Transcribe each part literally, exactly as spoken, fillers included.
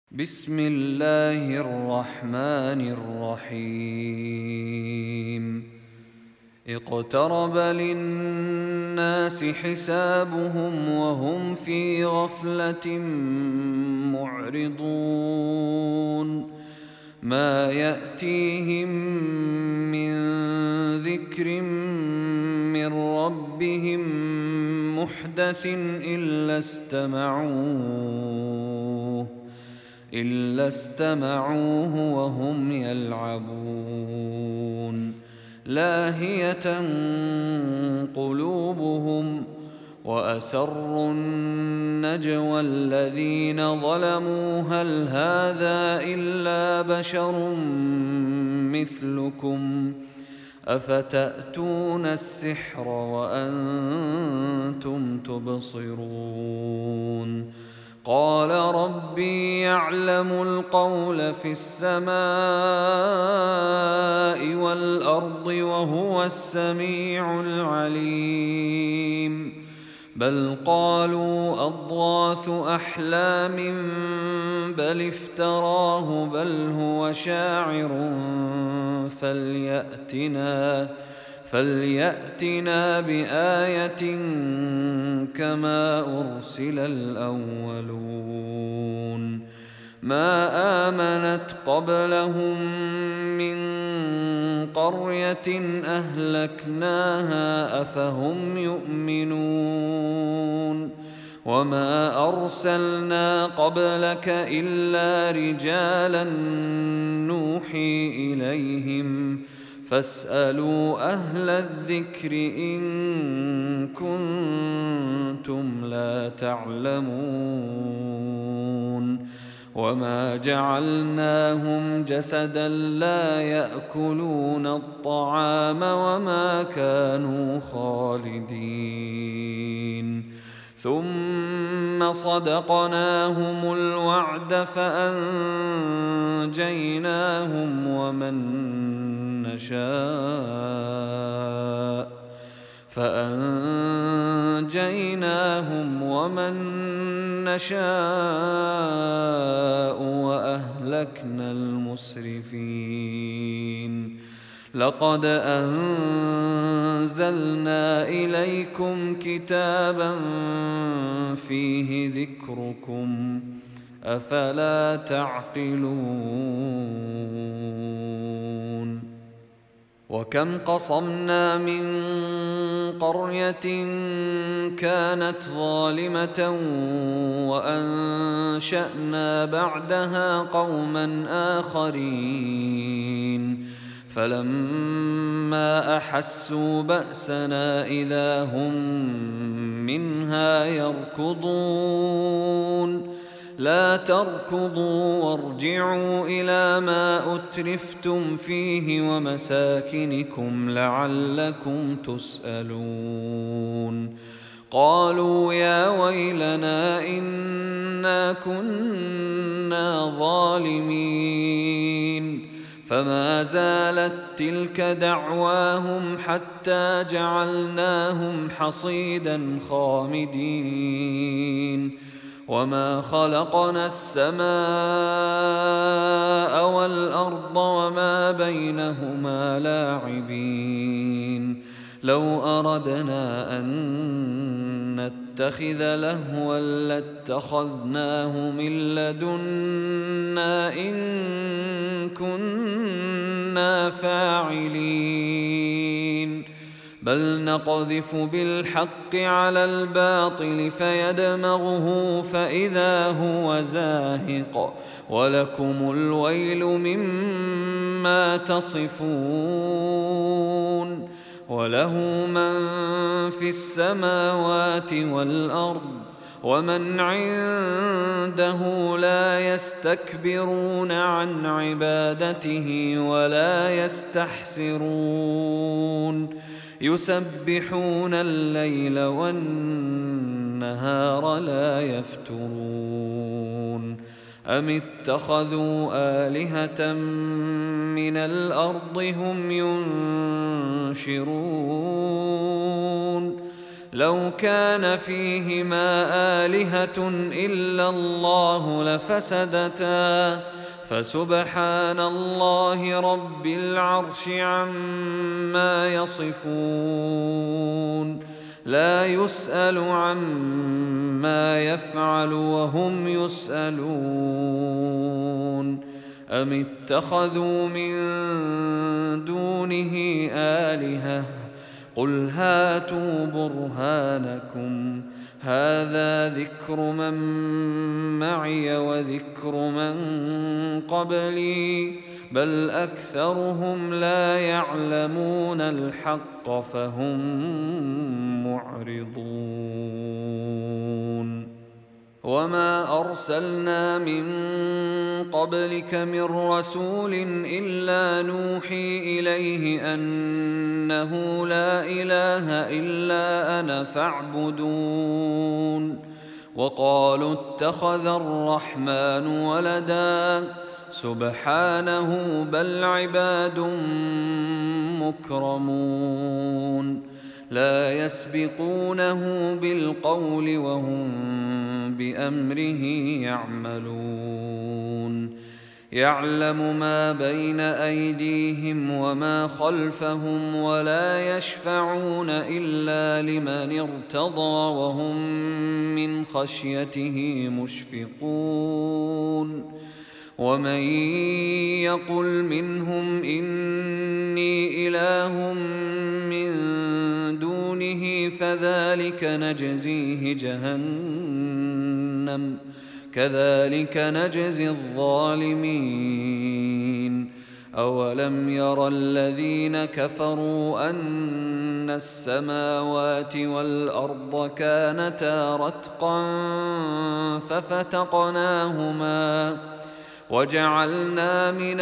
بسم الله الرحمن الرحيم اقترب للناس حسابهم وهم في غفلة معرضون ما يأتيهم من ذكر من ربهم محدث إلا استمعوه إلا استمعوه وهم يلعبون لاهية قلوبهم وأسروا النجوى الذين ظلموا هل هذا إلا بشر مثلكم أفتأتون السحر وأنتم تبصرون قال ربي يعلم القول في السماء والأرض وهو السميع العليم بل قالوا أضغاث أحلام بل افتراه بل هو شاعر فليأتنا فليأتنا بآية كما أرسل الأولون ما آمنت قبلهم من قرية أهلكناها أفهم يؤمنون وما أرسلنا قبلك إلا رجالا نوحي إليهم فاسألوا أهل الذكر إن كنتم لا تعلمون وما جعلناهم جسدا لا يأكلون الطعام وما كانوا خالدين ثم صدقناهم الوعد فأنجيناهم ومن نشاء فأنجيناهم ومن نشاء وأهلكنا المسرفين لقد أنزلنا إليكم كتابا فيه ذكركم أفلا تعقلون وكم قصمنا من قرية كانت ظالمة وأنشأنا بعدها قوما آخرين فلما أحسوا بأسنا إذا هم منها يركضون لا تركضوا وارجعوا إلى ما أترفتم فيه ومساكنكم لعلكم تسألون قالوا يا ويلنا إنا كنا ظالمين فما زالت تلك دعواهم حتى جعلناهم حصيدا خامدين وما خلقنا السماء والأرض وما بينهما لاعبين لو أردنا أن نتخذ لهوا لاتخذناه من لدنا إن كنا فاعلين بل نقذف بالحق على الباطل فيدمغه فإذا هو زاهق ولكم الويل مما تصفون وله من في السماوات والأرض ومن عنده لا يستكبرون عن عبادته ولا يستحسرون يسبحون الليل والنهار لا يفترون أم اتخذوا آلهة من الأرض هم ينشرون لو كان فيهما آلهة إلا الله لفسدتا فسبحان الله رب العرش عما يصفون لا يسأل عما يفعل وهم يسألون أم اتخذوا من دونه آلهة قل هاتوا برهانكم هذا ذكر من معي وذكر من قبلي بل أكثرهم لا يعلمون الحق فهم معرضون وما أرسلنا من قبلك من رسول إلا نوحي إليه أنه لا إله إلا أنا فاعبدون وقالوا اتخذ الرحمن ولدا سبحانه بل عباد مكرمون لا يسبقونه بالقول وهم بأمره يعملون يعلم ما بين أيديهم وما خلفهم ولا يشفعون إلا لمن ارتضى وهم من خشيته مشفقون ومن يقل منهم إني إله من دونه فذلك نجزيه جهنم كذلك نجزي الظالمين أولم ير الذين كفروا أن السماوات والأرض كانتا رتقا ففتقناهما وجعلنا من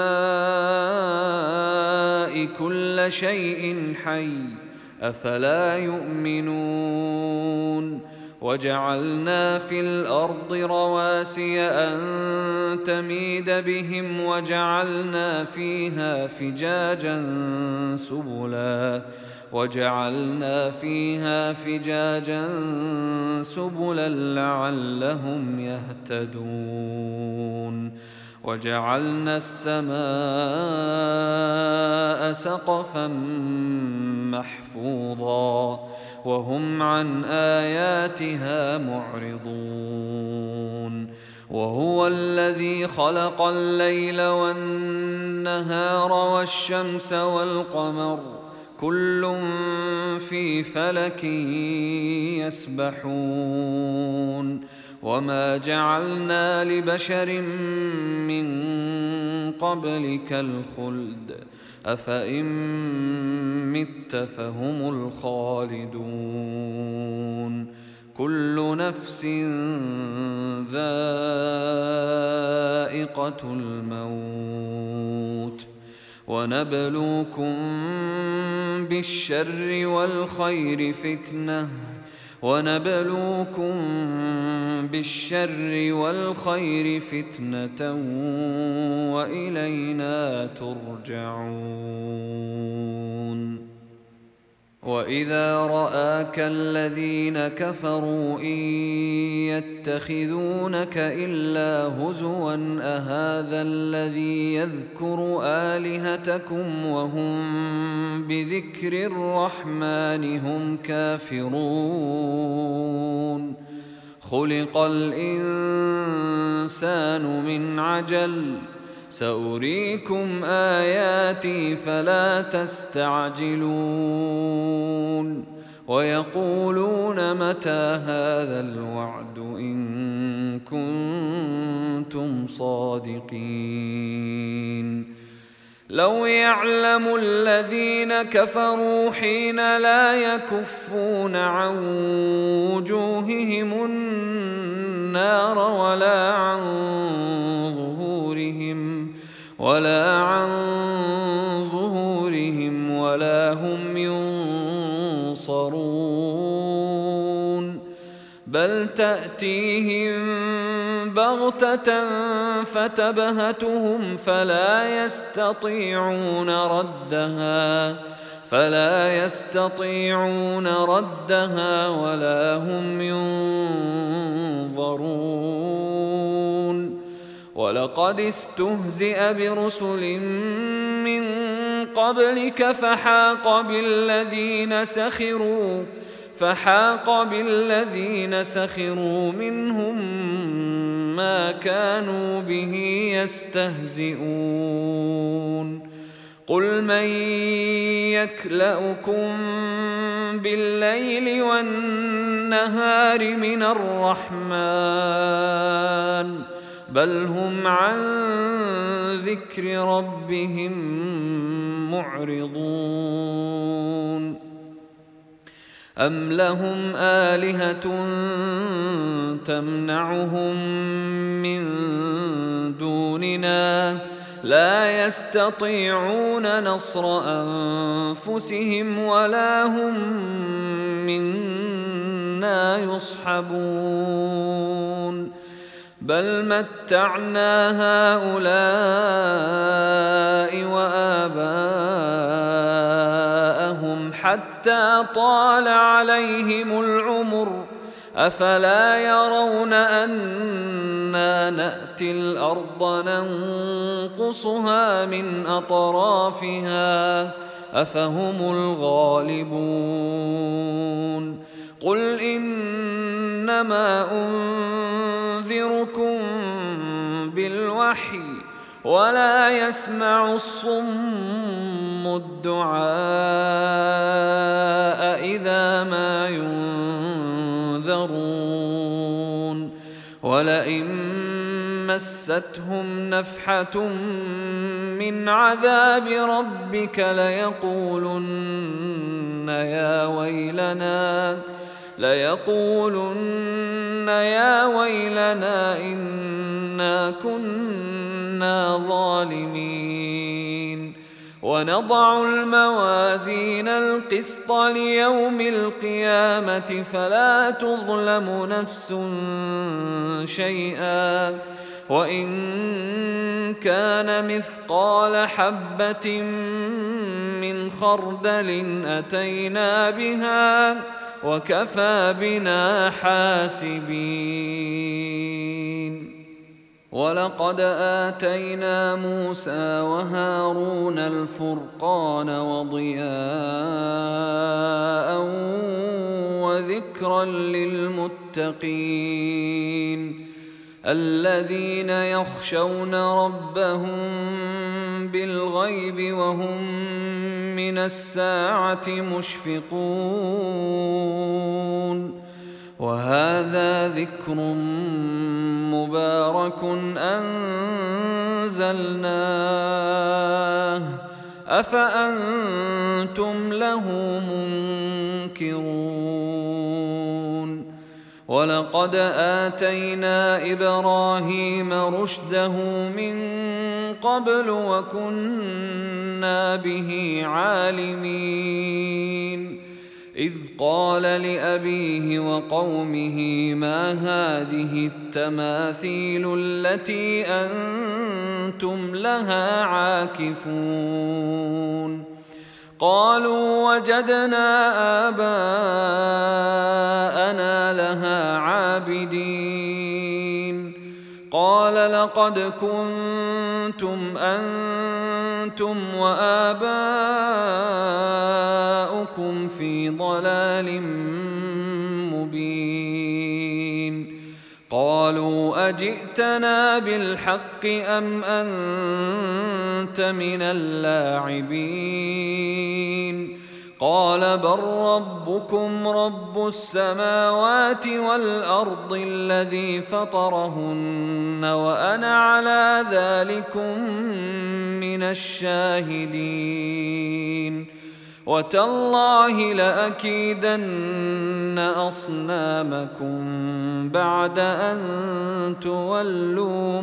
الماء كل شيء حي أفلا يؤمنون وجعلنا في الأرض رواسي أن تميد بهم وجعلنا فيها فجاجا سبلا وجعلنا فيها فجاجا سبلا لعلهم يهتدون وجعلنا السماء سقفا محفوظا وهم عن آياتها معرضون وهو الذي خلق الليل والنهار والشمس والقمر كل في فلك يسبحون وما جعلنا لبشر من قبلك الخلد أفإن مت فهم الخالدون كل نفس ذائقة الموت ونبلوكم بالشر والخير فتنة ونبلوكم بالشر والخير فتنة وإلينا ترجعون وإذا رآك الذين كفروا إن يتخذونك إلا هزوا أهذا الذي يذكر آلهتكم وهم بذكر الرحمن هم كافرون خلق الإنسان من عجل سأريكم آياتي فلا تستعجلون ويقولون متى هذا الوعد إن كنتم صادقين لو يعلم الذين كفروا حين لا يكفون عن وجوههم النار ولا عن ظهورهم ولا عن ظهورهم ولا هم ينصرون بل تأتيهم بغتة فتبهتهم فلا يستطيعون ردها فلا يستطيعون ردها ولا هم ينظرون ولقد استهزئ برسل من قبلك فحاق بالذين سخروا فحاق بالذين سخروا منهم ما كانوا به يستهزئون قل من يكلؤكم بالليل والنهار من الرحمن بل هم عن ذكر ربهم معرضون أم لهم آلهة تمنعهم من دوننا لا يستطيعون نصر أنفسهم ولا هم منا يصحبون بل متعنا هؤلاء وآباءهم حتى طال عليهم العمر أفلا يرون أنا نأتي الأرض ننقصها من أطرافها أفهم الغالبون قل إنما أنذركم بالوحي ولا يسمع الصم الدعاء إذا ما ينذرون ولئن مستهم نفحة من عذاب ربك ليقولن يا ويلنا ليقولن يا ويلنا إنا كنا ظالمين ونضع الموازين القسط ليوم القيامة فلا تظلم نفس شيئا وإن كان مثقال حبة من خردل أتينا بها وكفى بنا حاسبين ولقد آتينا موسى وهارون الفرقان وضياء وذكرا للمتقين الذين يخشون ربهم بالغيب وهم من الساعة مشفقون وهذا ذكر مبارك أنزلناه أفأنتم له منكرون ولقد آتينا إبراهيم رشده من قبل وكنا به عالمين إذ قال لأبيه وقومه ما هذه التماثيل التي أنتم لها عاكفون قالوا وجدنا آباءنا لها عابدين قال لقد كنتم أنتم وآباؤكم في ضلال مبين قالوا أجئتنا بالحق أم أنت من اللاعبين قال بل ربكم رب السماوات والأرض الذي فطرهن وأنا على ذلكم من الشاهدين وتالله لأكيدن أصنامكم بعد أن تولوا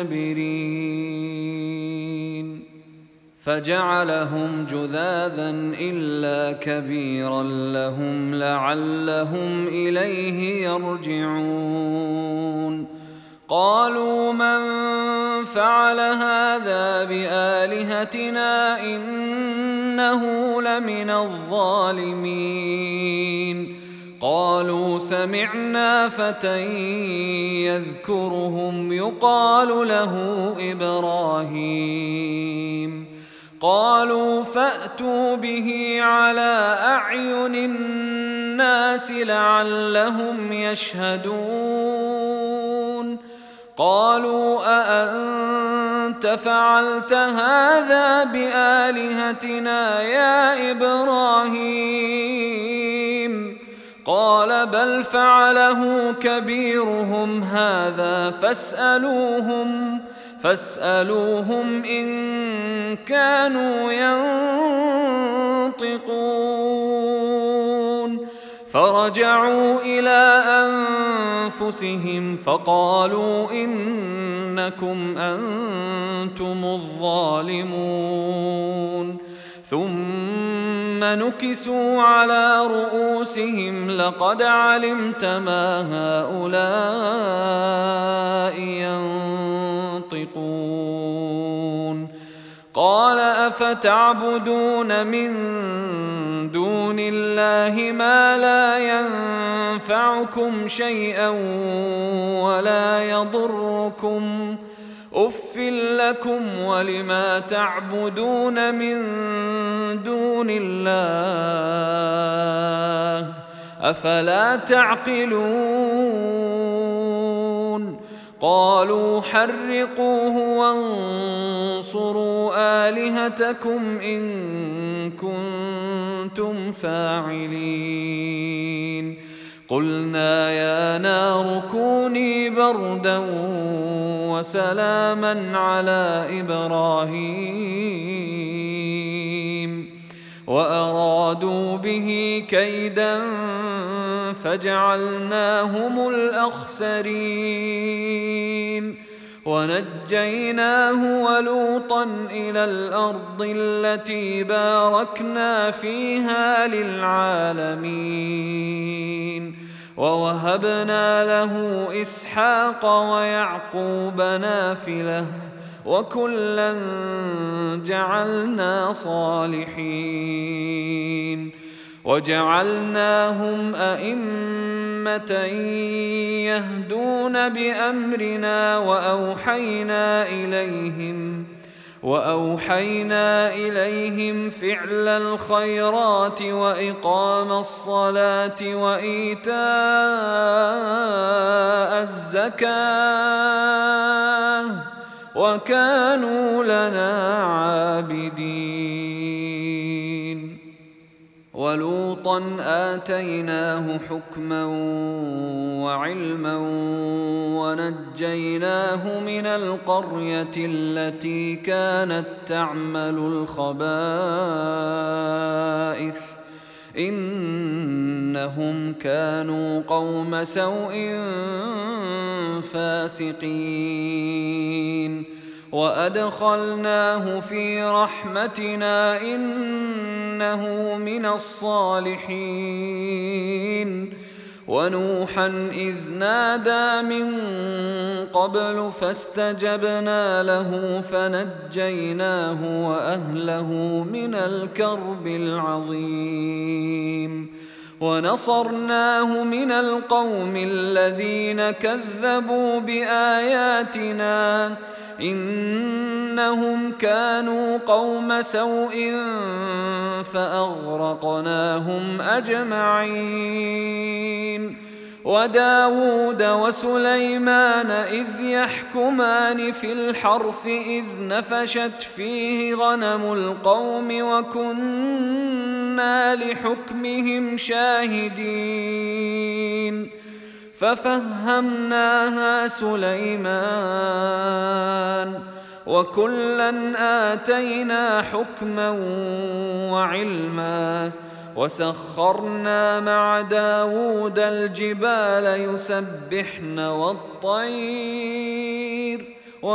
مدبرين فجعلهم جذاذا إلا كبيرا لهم لعلهم إليه يرجعون قالوا من فعل هذا بآلهتنا إن إنه لمن الظالمين. قالوا سمعنا فتى يذكرهم يقال له إبراهيم. قالوا فأتوا به على أعين الناس لعلهم يشهدون. قالوا أأنت فعلت هذا بآلهتنا يا إبراهيم؟ قال بل فعله كبيرهم هذا فاسألوهم فاسألوهم إن كانوا ينطقون. فرجعوا إلى أنفسهم فقالوا إنكم أنتم الظالمون. ثم نكسوا على رؤوسهم لقد علمت ما هؤلاء ينطقون. قال أفتعبدون من دون الله ما لا ينفعكم شيئا ولا يضركم أف لكم ولما تعبدون من دون الله أفلا تعقلون. قالوا حرقوه وانصروا آلهتكم إن كنتم فاعلين. قلنا يا نار كوني بردا وسلاما على إبراهيم وأرادوا به كيدا فجعلناهم الأخسرين. ونجيناه ولوطا إلى الأرض التي باركنا فيها للعالمين. ووهبنا له إسحاق ويعقوب نافلة وكلا جعلنا صالحين. وجعلناهم أئمة يهدون بأمرنا وأوحينا إليهم وأوحينا إليهم فعل الخيرات وإقام الصلاة وإيتاء الزكاة وكانوا لنا عابدين. ولوطا آتيناه حكما وعلما ونجيناه من القرية التي كانت تعمل الخبائث إنهم كانوا قوم سوء فاسقين. وأدخلناه في رحمتنا إنه من الصالحين. ونوحا إذ نادى من قبل فاستجبنا له فنجيناه وأهله من الكرب العظيم. ونصرناه من القوم الذين كذبوا بآياتنا إنهم كانوا قوم سوء فأغرقناهم أجمعين. وداود وسليمان إذ يحكمان في الحرث إذ نفشت فيه غنم القوم وكنا لحكمهم شاهدين. ففهمناها سليمان وكلا آتينا حكما وعلما. وسخرنا مع داود الجبال يسبحن والطير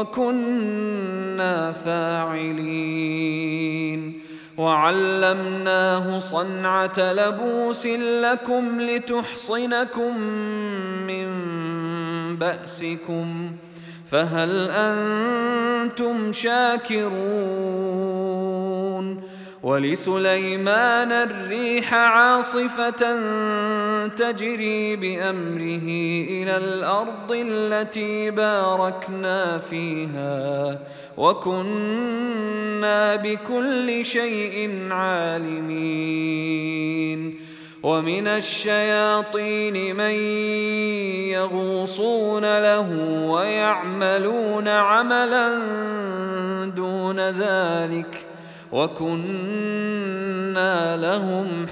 وكنا فاعلين. وعلمناه صنعة لبوس لكم لتحصنكم من بأسكم فهل أنتم شاكرون؟ ولسليمان الريح عاصفة تجري بأمره إلى الأرض التي باركنا فيها وكنا بكل شيء عالمين. ومن الشياطين من يغوصون له ويعملون عملا دون ذلك وكنا لهم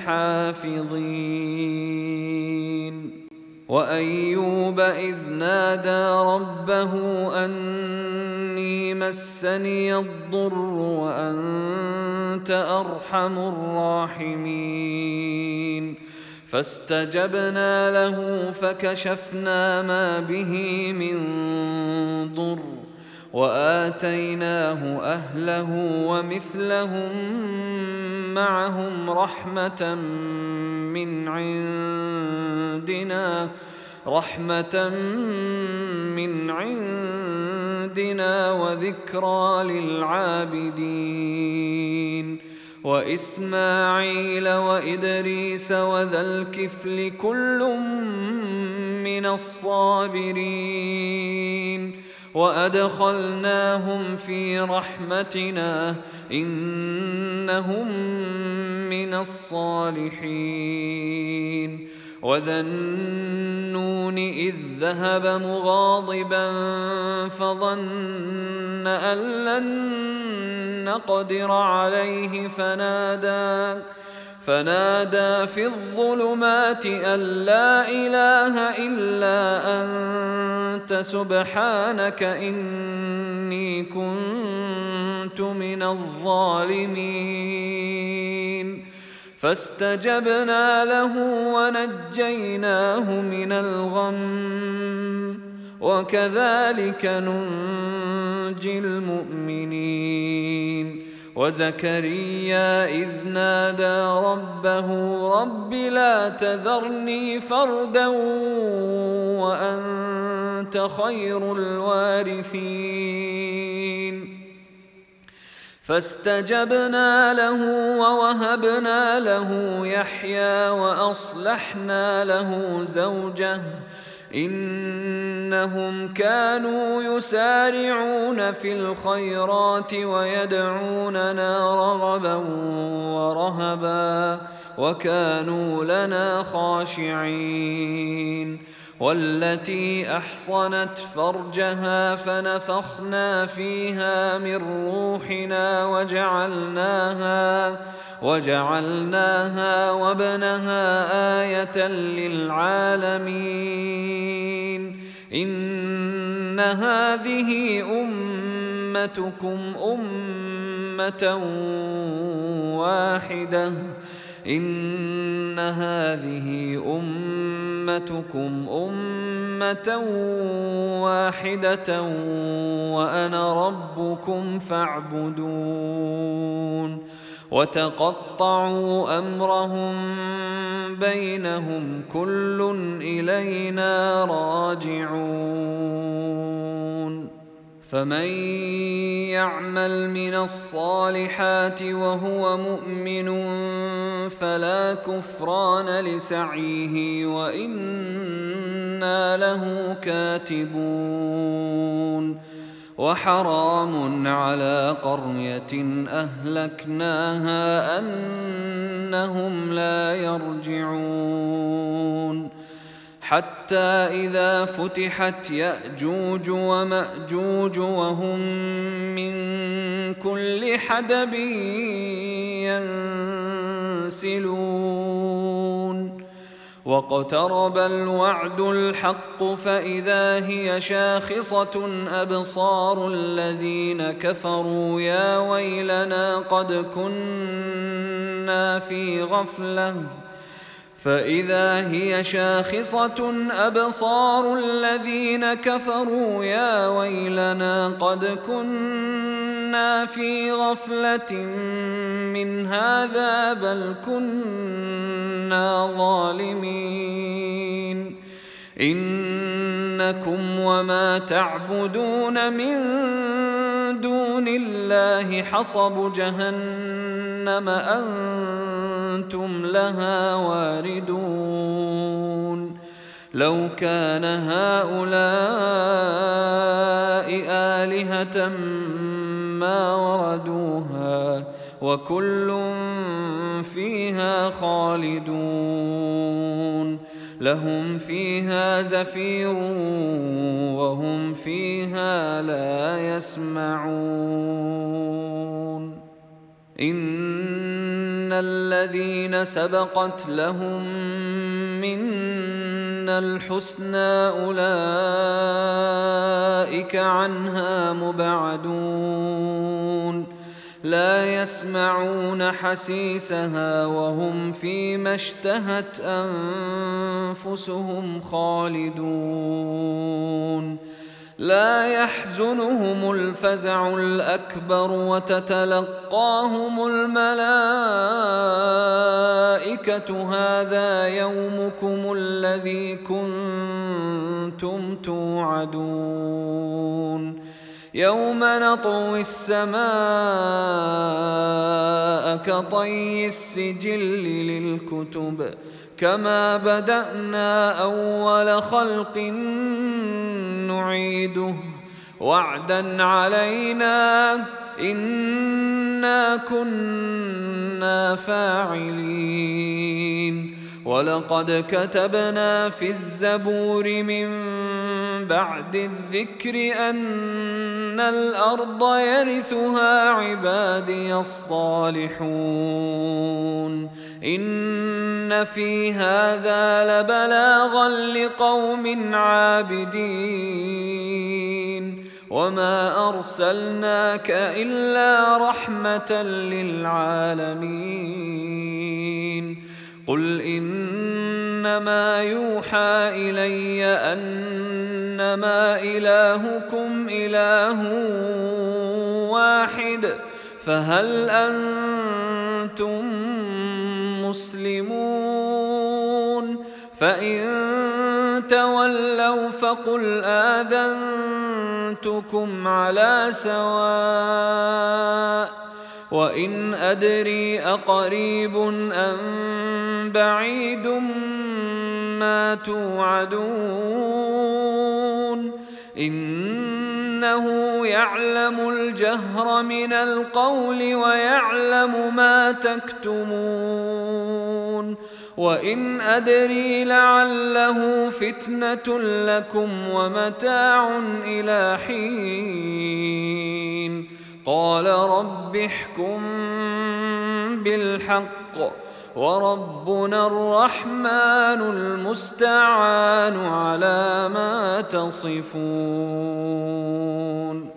حافظين. وأيوب إذ نادى ربه أني مسني الضر وأنت أرحم الراحمين فاستجبنا له فكشفنا ما به من ضر وآتيناه أهله ومثلهم معهم رحمة من عندنا رحمة من عندنا وذكرى للعابدين. وإسماعيل وإدريس وذا الكفل كل من الصابرين وأدخلناهم في رحمتنا إنهم من الصالحين. وذا النون إذ ذهب مغاضبا فظن أن لن نقدر عليه فنادى فنادى في الظلمات أن لا إله إلا أنت سبحانك إني كنت من الظالمين. فاستجبنا له ونجيناه من الغم وكذلك ننجي المؤمنين. وزكريا إذ نادى ربه رب لا تذرني فردا وأنت خير الوارثين فاستجبنا له ووهبنا له يحيى وأصلحنا له زوجه إنهم كانوا يسارعون في الخيرات ويدعوننا رغبا ورهبا وكانوا لنا خاشعين. والتي أحصنت فرجها فنفخنا فيها من روحنا وجعلناها وجعلناها وابنها آية للعالمين. إن هذه أمتكم أمة واحدة إن هذه أمتكم أمة واحدة وأنا ربكم فاعبدون. وتقطعوا أمرهم بينهم كل إلينا راجعون. فمن يعمل من الصالحات وهو مؤمن فلا كفران لسعيه وإنا له كاتبون. وحرام على قرية أهلكناها أنهم لا يرجعون حتى إذا فتحت يأجوج ومأجوج وهم من كل حدب ينسلون. واقترب الوعد الحق فإذا هي شاخصة أبصار الذين كفروا يا ويلنا قد كنا في غفلة فإذا هي شاخصة أبصار الذين كفروا يا ويلنا قد كنا في غفلة من هذا بل كنا ظالمين. إنكم وما تعبدون من دون الله حصب جهنم أنتم لها واردون لو كان هؤلاء آلهة ما وردوها وكل فيها خالدون لهم فيها زفير وهم فيها لا يسمعون إن الذين سبقت لهم منا الحسنى أولئك عنها مبعدون لا يسمعون حسيسها وهم فيما اشتهت أنفسهم خالدون لا يحزنهم الفزع الأكبر وتتلقاهم الملائكة هذا يومكم الذي كنتم توعدون يوم نطوي السماء كطي السجل للكتب كما بدأنا أول خلق نعيده وعدا علينا إنا كنا فاعلين ولقد كتبنا في الزبور من بعد الذكر أن الأرض يرثها عبادي الصالحون إن في هذا لبلاغا لقوم عابدين وما أرسلناك إلا رحمة للعالمين قل إنما يوحى إلي أنما إلهكم إله واحد فهل أنتم مسلمون فإن تولوا فقل آذنتكم على سواء وإن أدري أقريب أم بعيد ما توعدون إنه يعلم الجهر من القول ويعلم ما تكتمون وإن أدري لعله فتنة لكم ومتاع إلى حين قال رب احكم بالحق وربنا الرحمن المستعان على ما تصفون